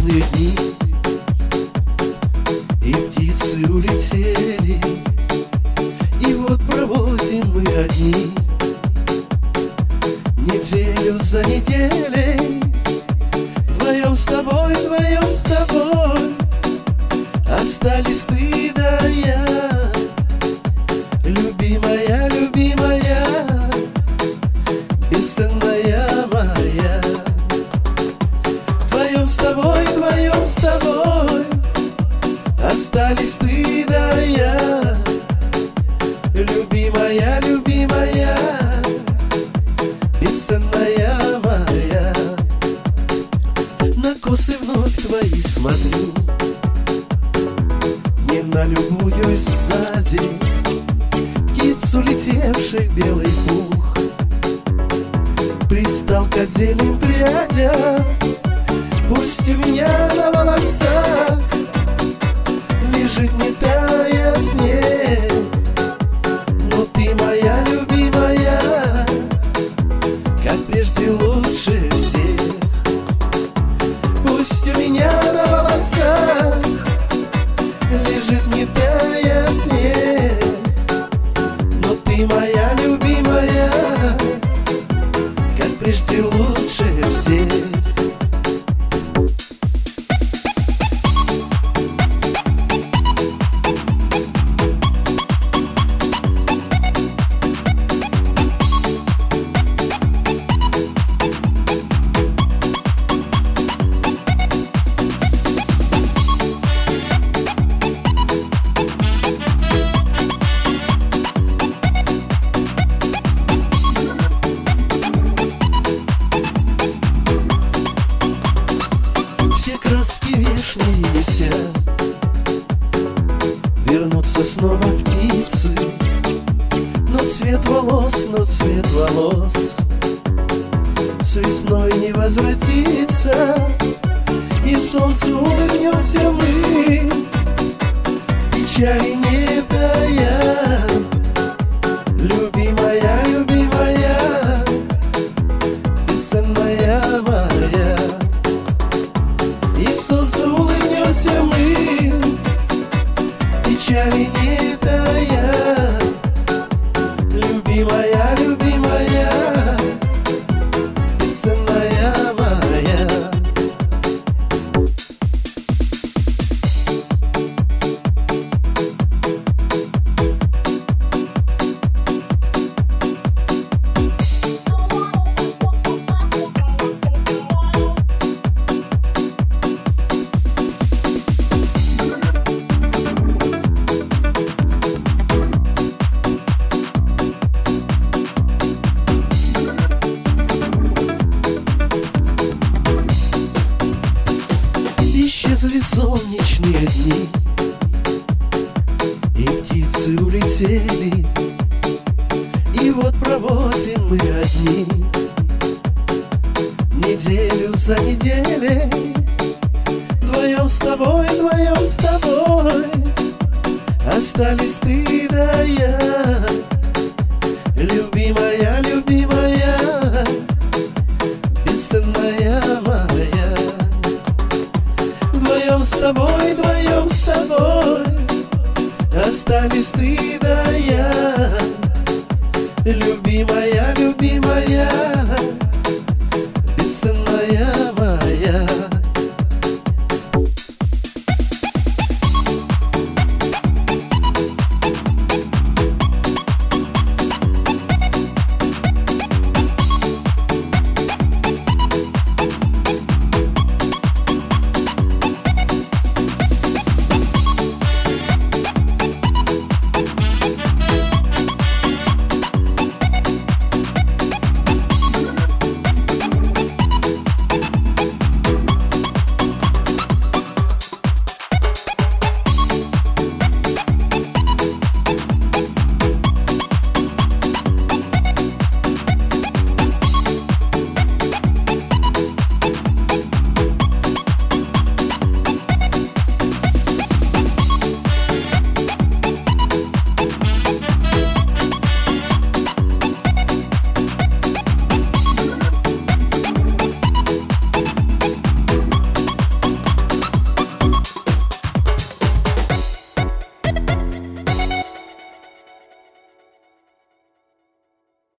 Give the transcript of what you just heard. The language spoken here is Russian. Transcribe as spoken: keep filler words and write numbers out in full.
солнечные дни, и птицы улетели, и вот проводим мы одни неделю за неделей. Вдвоем с тобой, вдвоем с тобой остались ты да я. Любимая, любимая, бесценная моя. Вдвоем с тобой, вдвоем с тобой остались ты да я. Любимая, любимая, бесценная моя. На косы вновь твои смотрю, не налюбуюсь сзади. Птиц, улетевших белый пух, пристал к отдельным прядям. Пусть у меня на волосах лежит не тая снег, но ты моя любимая, как прежде лучше всех. Пусть у меня на волосах лежит не тая снег, но ты моя любимая, как прежде лучше всех. Краски вешние висят, вернутся снова птицы, но цвет волос, но цвет волос с весной не возвратится, и солнцу улыбнемся мы, печали не тая. Любимая, любимая, бесценная моя. И солнцу улыбнемся мы, печали не тая. Любимая, любимая, бесценная моя. Исчезли солнечные дни, и птицы улетели, и вот проводим мы одни неделю за неделей. Вдвоем с тобой, вдвоем с тобой остались ты да я. Любимая, любимая, бесценная моя. Вдвоем с тобой, вдвоем с тобой остались ты да я. Любимая,